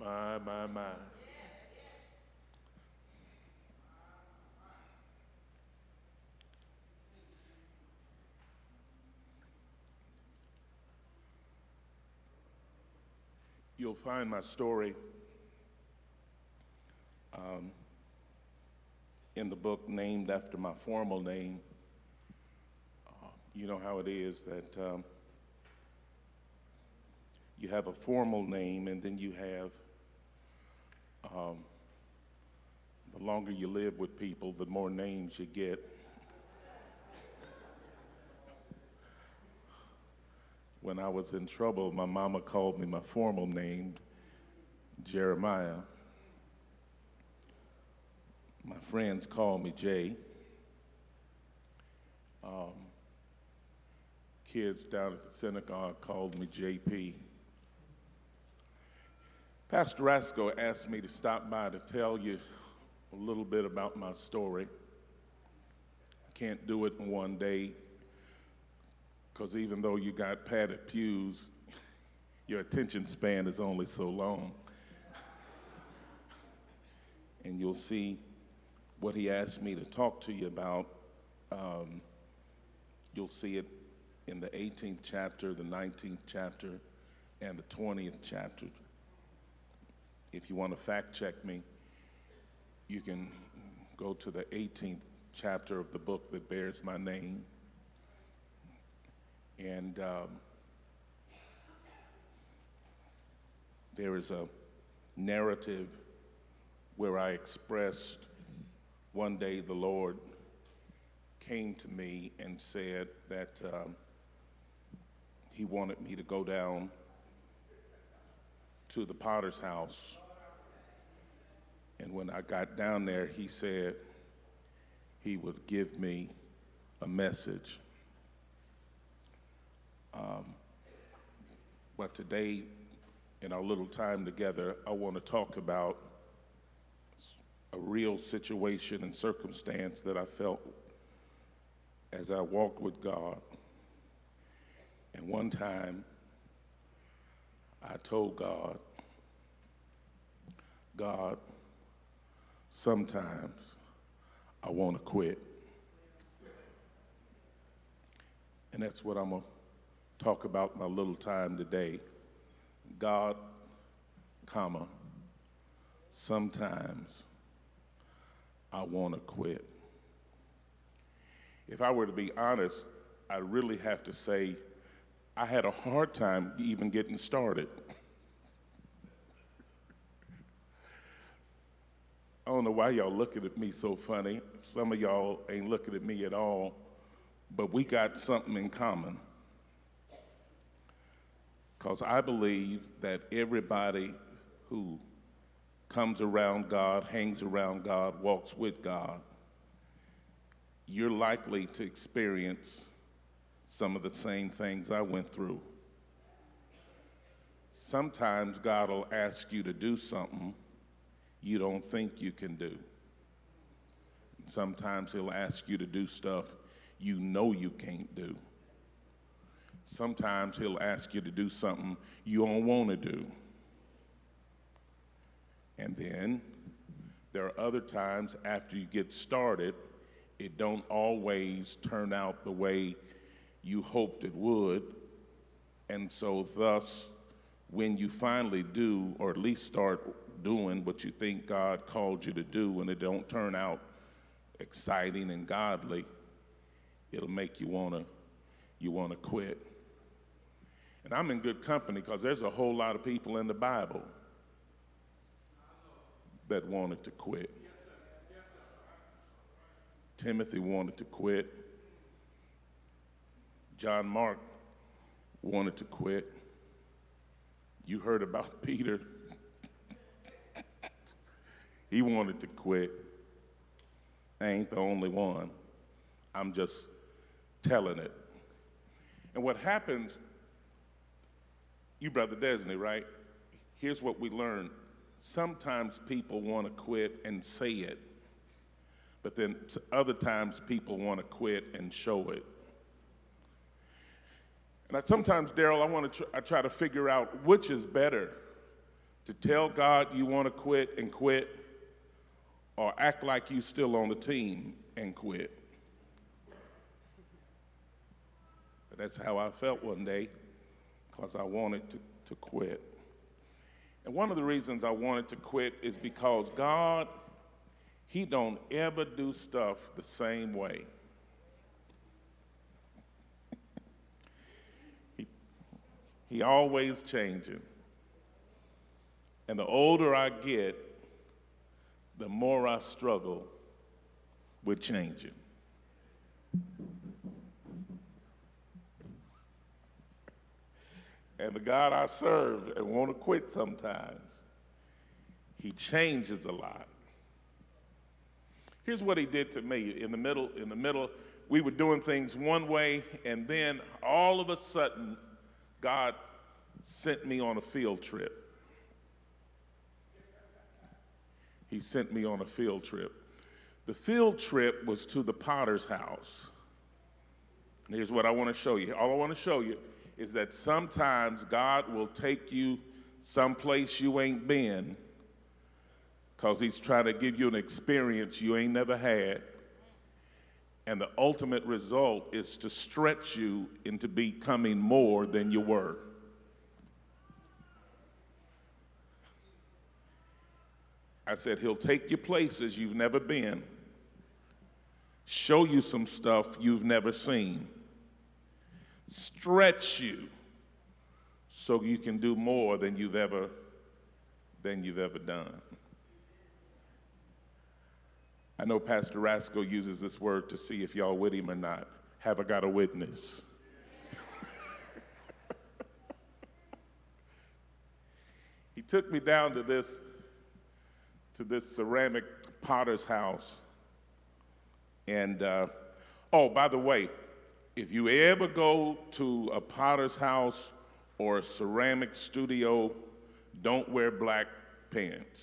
My. You'll find my story in the book named after my formal name. You know how it is that you have a formal name, and then you have, the longer you live with people, the more names you get. When I was in trouble, my mama called me my formal name, Jeremiah. My friends called me Jay. Kids down at the synagogue called me JP. Pastor Rasco asked me to stop by to tell you a little bit about my story. I can't do it in one day, because even though you got padded pews, your attention span is only so long. And you'll see what he asked me to talk to you about. You'll see it in the 18th chapter, the 19th chapter, and the 20th chapter. If you want to fact check me, you can go to the 18th chapter of the book that bears my name. And there is a narrative where I expressed one day the Lord came to me and said that he wanted me to go down to the potter's house. And when I got down there, he said he would give me a message. But today, in our little time together, I want to talk about a real situation and circumstance that I felt as I walked with God. And one time, I told God, God, sometimes I want to quit. And that's what I'm going to talk about my little time today. God, comma, sometimes I want to quit. If I were to be honest, I really have to say I had a hard time even getting started. I don't know why y'all looking at me so funny. Some of y'all ain't looking at me at all, but we got something in common. Because I believe that everybody who comes around God, hangs around God, walks with God, you're likely to experience some of the same things I went through. Sometimes God will ask you to do something you don't think you can do. Sometimes he'll ask you to do stuff you know you can't do. Sometimes he'll ask you to do something you don't want to do. And then there are other times after you get started, it don't always turn out the way you hoped it would. And so thus, when you finally do, or at least start doing what you think God called you to do, when it don't turn out exciting and godly, it'll make you wanna quit. And I'm in good company, because there's a whole lot of people in the Bible that wanted to quit. Timothy wanted to quit. John Mark wanted to quit. You heard about Peter. He wanted to quit. I ain't the only one. I'm just telling it. And what happens, you Brother Desney, right? Here's what we learn. Sometimes people want to quit and say it, but then other times people want to quit and show it. And sometimes, Daryl, I try to figure out which is better, to tell God you want to quit and quit, or act like you still on the team and quit. But that's how I felt one day, because I wanted to quit. And one of the reasons I wanted to quit is because God, He don't ever do stuff the same way. He always changing. And the older I get, the more I struggle with changing. And the God I serve and want to quit sometimes, He changes a lot. Here's what He did to me. In the middle, we were doing things one way, and then all of a sudden, God sent me on a field trip. He sent me on a field trip. The field trip was to the Potter's house. And here's what I want to show you. All I want to show you is that sometimes God will take you someplace you ain't been, because He's trying to give you an experience you ain't never had. And the ultimate result is to stretch you into becoming more than you were. I said, He'll take you places you've never been, show you some stuff you've never seen, stretch you so you can do more than you've ever done. I know Pastor Rasco uses this word to see if y'all with him or not. Have I got a witness? He took me down to this ceramic potter's house. And, oh, by the way, if you ever go to a potter's house or a ceramic studio, don't wear black pants.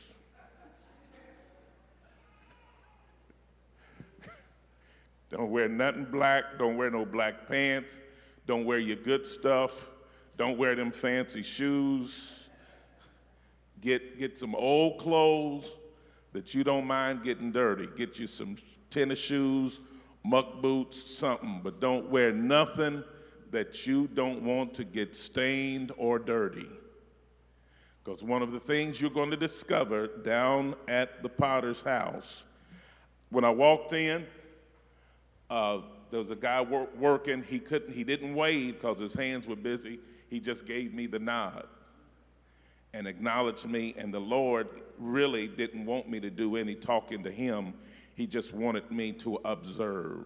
Don't wear nothing black. Don't wear no black pants. Don't wear your good stuff. Don't wear them fancy shoes. Get some old clothes that you don't mind getting dirty. Get you some tennis shoes, muck boots, something, but don't wear nothing that you don't want to get stained or dirty. Because one of the things you're going to discover down at the Potter's house, when I walked in, there was a guy working. He didn't wave because his hands were busy. He just gave me the nod and acknowledged me, and the Lord really didn't want me to do any talking to him. He just wanted me to observe.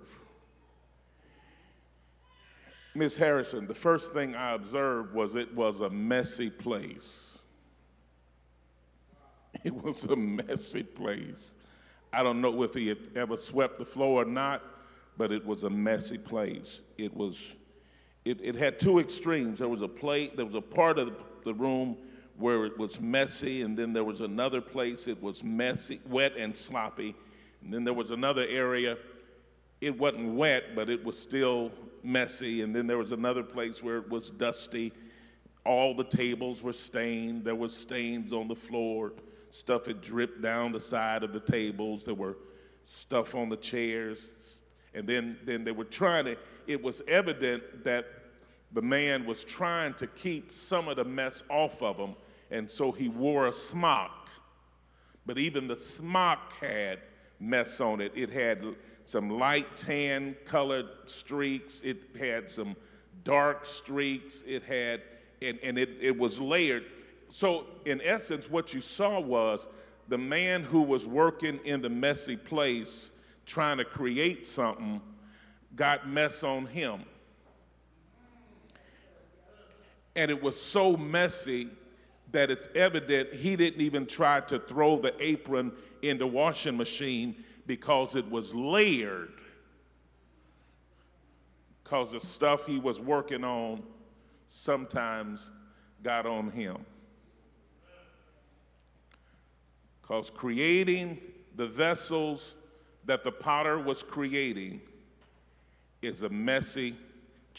Miss Harrison, the first thing I observed was it was a messy place. It was a messy place. I don't know if he had ever swept the floor or not, but it was a messy place. It had two extremes. There was a part of the room where it was messy, and then there was another place it was messy, wet and sloppy. And then there was another area, it wasn't wet, but it was still messy. And then there was another place where it was dusty. All the tables were stained. There were stains on the floor. Stuff had dripped down the side of the tables. There were stuff on the chairs. And then they were it was evident that the man was trying to keep some of the mess off of him, and so he wore a smock. But even the smock had mess on it. It had some light tan colored streaks. It had some dark streaks. It had, and it was layered. So in essence, what you saw was the man who was working in the messy place trying to create something got mess on him. And it was so messy that it's evident he didn't even try to throw the apron in the washing machine because it was layered, because the stuff he was working on sometimes got on him. Because creating the vessels that the potter was creating is a messy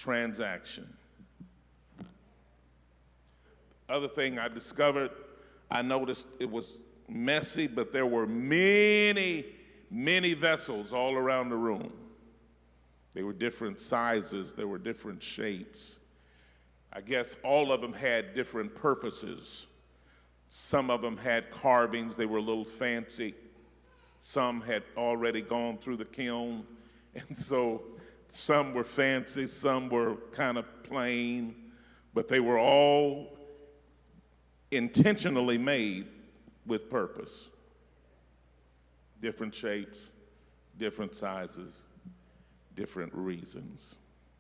transaction. Other thing I discovered I noticed it was messy, but there were many, many vessels all around the room. They were different sizes, they were different shapes. I guess all of them had different purposes. Some of them had carvings, they were a little fancy. Some had already gone through the kiln, and so some were fancy, some were kind of plain, but they were all intentionally made with purpose. Different shapes, different sizes, different reasons.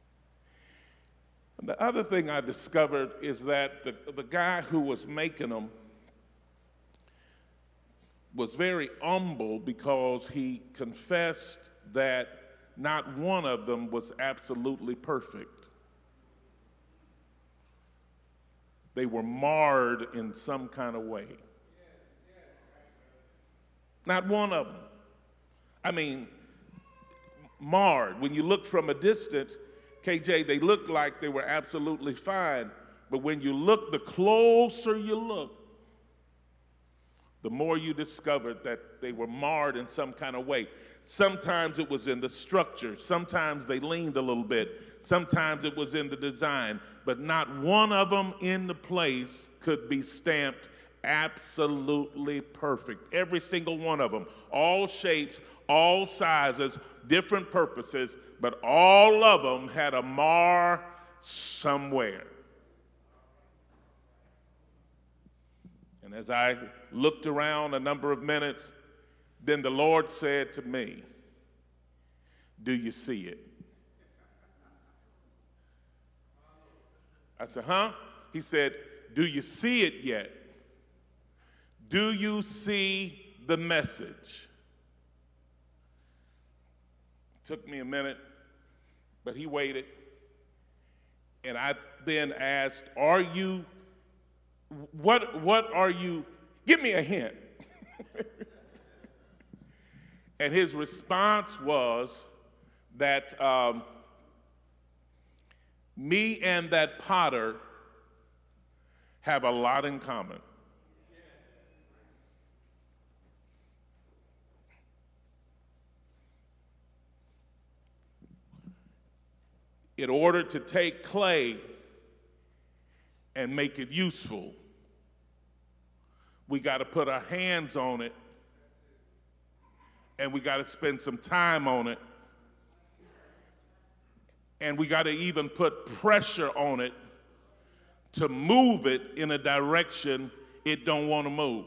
And the other thing I discovered is that the guy who was making them was very humble because he confessed that not one of them was absolutely perfect. They were marred in some kind of way. Not one of them. I mean, marred. When you look from a distance, KJ, they looked like they were absolutely fine. But when you look, the closer you look, the more you discovered that they were marred in some kind of way. Sometimes it was in the structure. Sometimes they leaned a little bit. Sometimes it was in the design. But not one of them in the place could be stamped absolutely perfect. Every single one of them, all shapes, all sizes, different purposes, but all of them had a mar somewhere. And as I looked around a number of minutes, then the Lord said to me, "Do you see it?" I said, "Huh?" He said, "Do you see it yet? Do you see the message?" Took me a minute, but he waited. And I then asked, what are you, give me a hint. And his response was that me and that potter have a lot in common. In order to take clay and make it useful, we got to put our hands on it, and we got to spend some time on it, and we got to even put pressure on it to move it in a direction it don't want to move.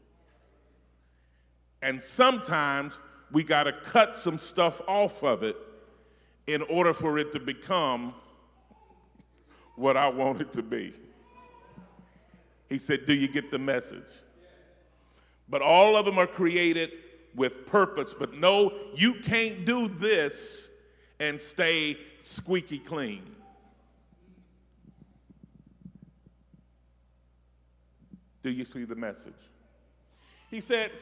And sometimes we got to cut some stuff off of it in order for it to become what I want it to be. He said, "Do you get the message?" But all of them are created with purpose. But no, you can't do this and stay squeaky clean. Do you see the message? He said,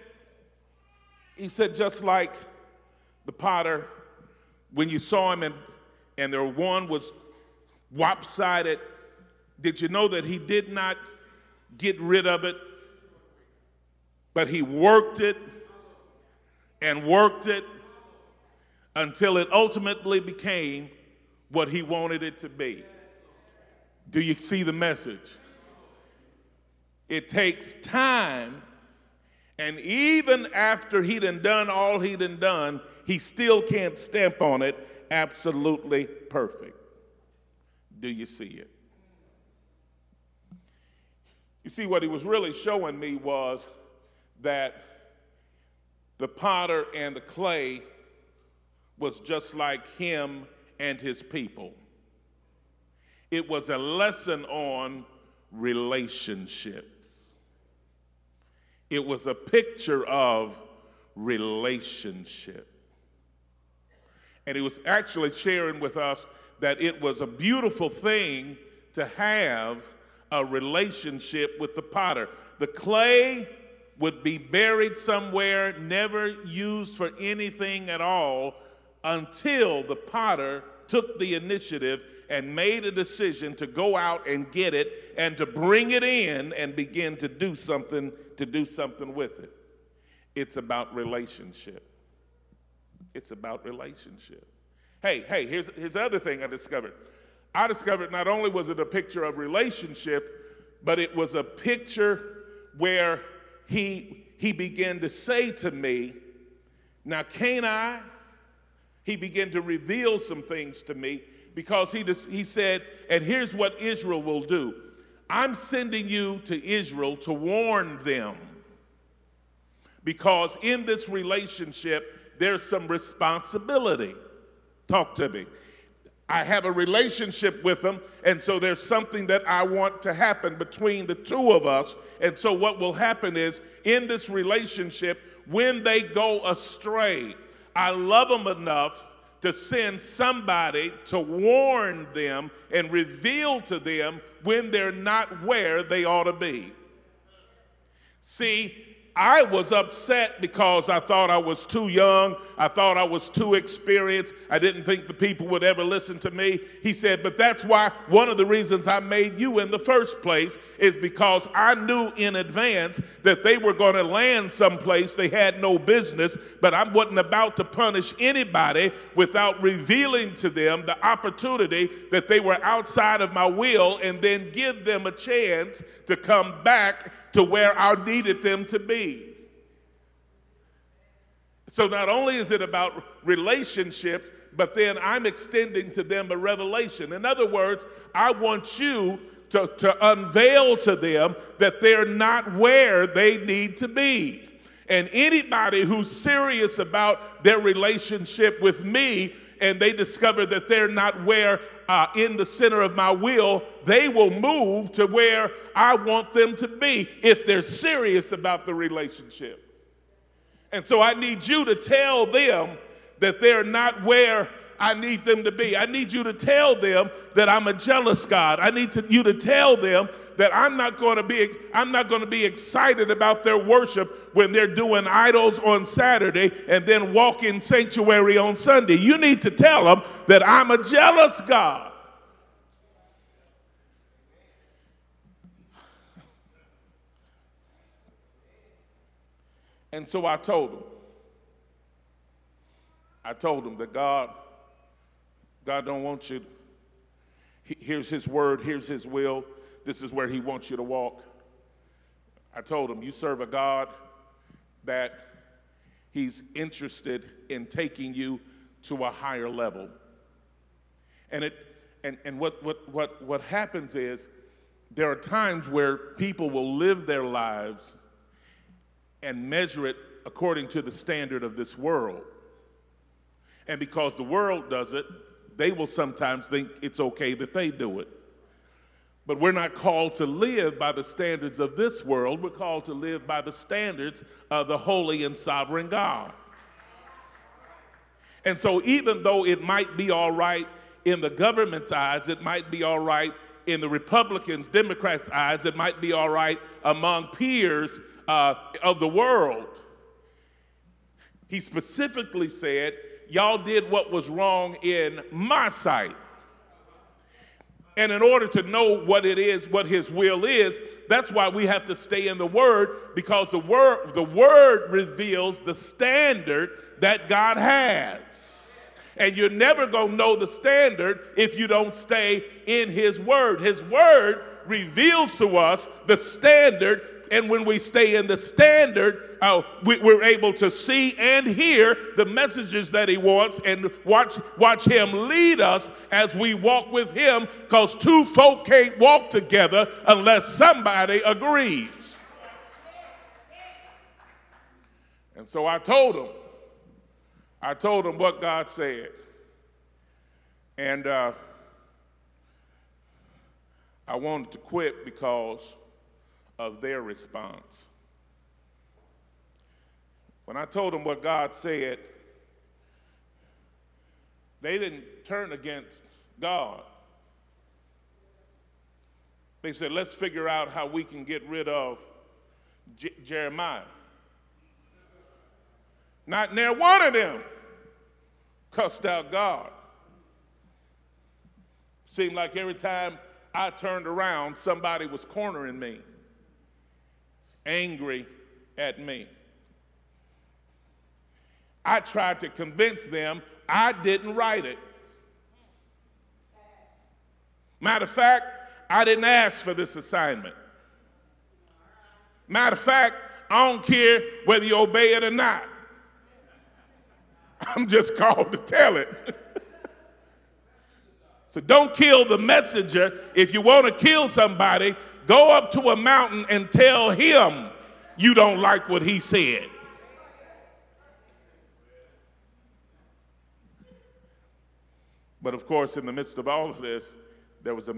just like the potter, when you saw him and their one was lopsided, did you know that he did not get rid of it, but he worked it and worked it until it ultimately became what he wanted it to be? Do you see the message? It takes time, and even after he done all he done, he still can't stamp on it absolutely perfect. Do you see it? You see, what he was really showing me was that the potter and the clay was just like him and his people. It was a lesson on relationships. It was a picture of relationship. And he was actually sharing with us that it was a beautiful thing to have a relationship with the potter. The clay would be buried somewhere, never used for anything at all, until the potter took the initiative and made a decision to go out and get it and to bring it in and begin to do something with it. It's about relationship. It's about relationship. Hey, here's the other thing I discovered. I discovered not only was it a picture of relationship, but it was a picture where he began to say to me, now can't I? He began to reveal some things to me because he said, and here's what Israel will do. I'm sending you to Israel to warn them because in this relationship, there's some responsibility. Talk to me. I have a relationship with them, and so there's something that I want to happen between the two of us. And so what will happen is, in this relationship, when they go astray, I love them enough to send somebody to warn them and reveal to them when they're not where they ought to be. See, I was upset because I thought I was too young. I thought I was too experienced. I didn't think the people would ever listen to me. He said, but that's why one of the reasons I made you in the first place is because I knew in advance that they were going to land someplace they had no business, but I wasn't about to punish anybody without revealing to them the opportunity that they were outside of my will and then give them a chance to come back to where I needed them to be. So not only is it about relationships, but then I'm extending to them a revelation. In other words, I want you to unveil to them that they're not where they need to be. And anybody who's serious about their relationship with me and they discover that they're not where in the center of my will, they will move to where I want them to be if they're serious about the relationship. And so I need you to tell them that they're not where I need them to be. I need you to tell them that I'm a jealous God. I need you to tell them that I'm not going to be excited about their worship when they're doing idols on Saturday and then walk in sanctuary on Sunday. You need to tell them that I'm a jealous God. And so I told them that God don't want you. Here's his word, here's his will. This is where he wants you to walk. I told him, you serve a God that he's interested in taking you to a higher level. And what happens is there are times where people will live their lives and measure it according to the standard of this world. And because the world does it, they will sometimes think it's okay that they do it. But we're not called to live by the standards of this world. We're called to live by the standards of the holy and sovereign God. And so even though it might be all right in the government's eyes, it might be all right in the Republicans, Democrats' eyes, it might be all right among peers of the world. He specifically said, y'all did what was wrong in my sight. And in order to know what it is, what his will is, that's why we have to stay in the Word, because the word reveals the standard that God has. And you're never going to know the standard if you don't stay in his Word. His Word reveals to us the standard. And when we stay in the standard, we're able to see and hear the messages that he wants and watch him lead us as we walk with him, because two folk can't walk together unless somebody agrees. And so I told him what God said. And I wanted to quit because of their response. When I told them what God said, they didn't turn against God. They said, let's figure out how we can get rid of Jeremiah. Not near one of them cussed out God. Seemed like every time I turned around, somebody was cornering me, angry at me. I tried to convince them I didn't write it. Matter of fact, I didn't ask for this assignment. Matter of fact, I don't care whether you obey it or not. I'm just called to tell it. So don't kill the messenger. If you want to kill somebody, go up to a mountain and tell him you don't like what he said. But of course, in the midst of all of this, there was a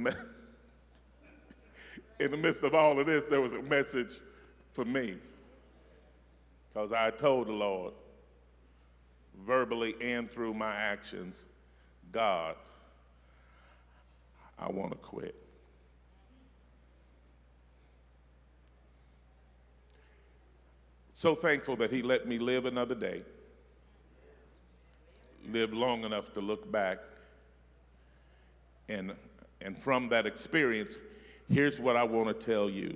message for me. Because I told the Lord, verbally and through my actions, God, I want to quit. So thankful that he let me live another day, live long enough to look back. And from that experience, here's what I want to tell you.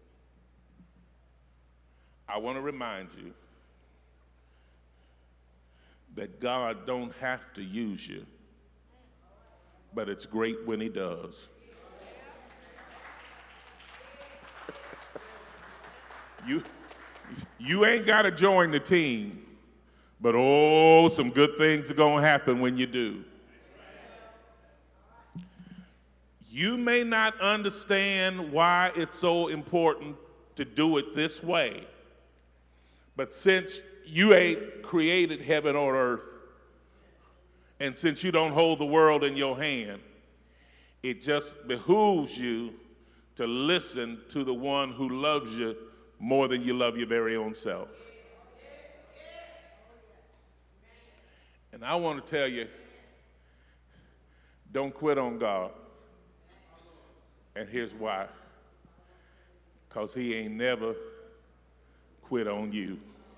I want to remind you that God don't have to use you, but it's great when he does. You ain't got to join the team, but oh, some good things are going to happen when you do. You may not understand why it's so important to do it this way, but since you ain't created heaven or earth, and since you don't hold the world in your hand, it just behooves you to listen to the one who loves you more than you love your very own self. And I want to tell you, don't quit on God. And here's why. Because he ain't never quit on you.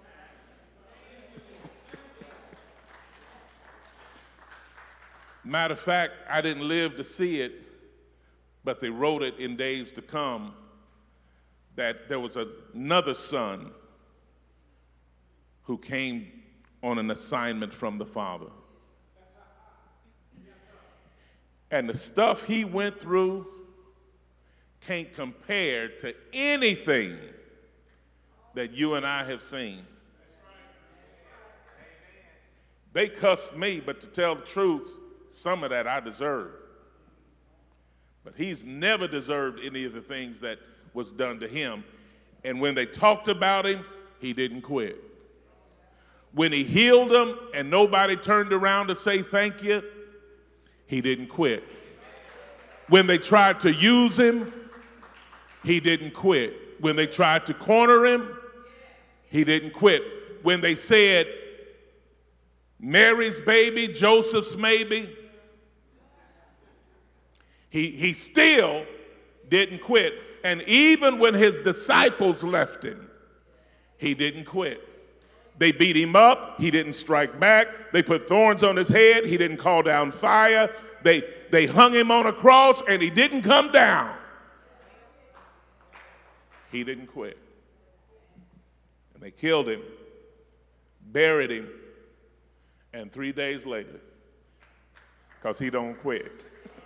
Matter of fact, I didn't live to see it, but they wrote it in days to come that there was another son who came on an assignment from the Father. And the stuff he went through can't compare to anything that you and I have seen. They cussed me, but to tell the truth, some of that I deserve. But he's never deserved any of the things that was done to him. And when they talked about him, he didn't quit. When he healed them and nobody turned around to say thank you, he didn't quit. When they tried to use him, he didn't quit. When they tried to corner him, he didn't quit. When they said, Mary's baby, Joseph's maybe, he still didn't quit. And even when his disciples left him, he didn't quit. They beat him up, he didn't strike back. They put thorns on his head, he didn't call down fire. They hung him on a cross and he didn't come down. He didn't quit. And they killed him, buried him, and 3 days later, because he don't quit,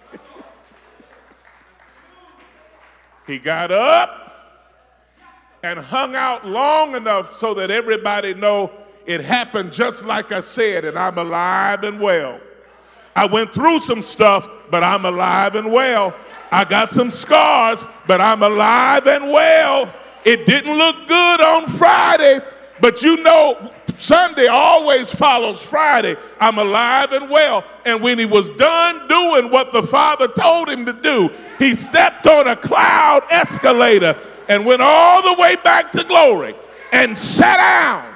he got up and hung out long enough so that everybody know it happened just like I said, and I'm alive and well. I went through some stuff, but I'm alive and well. I got some scars, but I'm alive and well. It didn't look good on Friday, but you know Sunday always follows Friday. I'm alive and well. And when he was done doing what the Father told him to do, he stepped on a cloud escalator and went all the way back to glory and sat down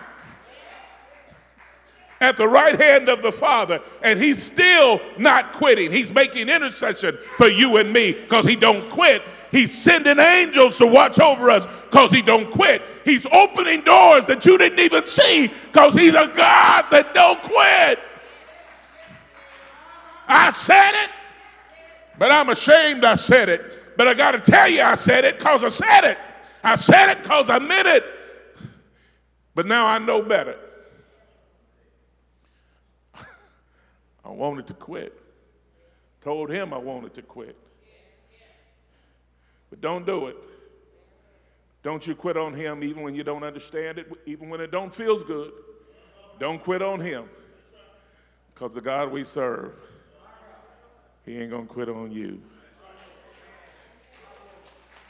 at the right hand of the Father. And he's still not quitting. He's making intercession for you and me because he don't quit. He's sending angels to watch over us because he don't quit. He's opening doors that you didn't even see because he's a God that don't quit. I said it. But I'm ashamed I said it. But I got to tell you I said it because I said it. I said it because I meant it. But now I know better. I wanted to quit. Told him I wanted to quit. But don't do it. Don't you quit on him even when you don't understand it, even when it don't feel good. Don't quit on him. Because the God we serve, he ain't going to quit on you.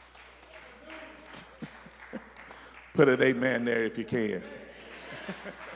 Put an amen there if you can.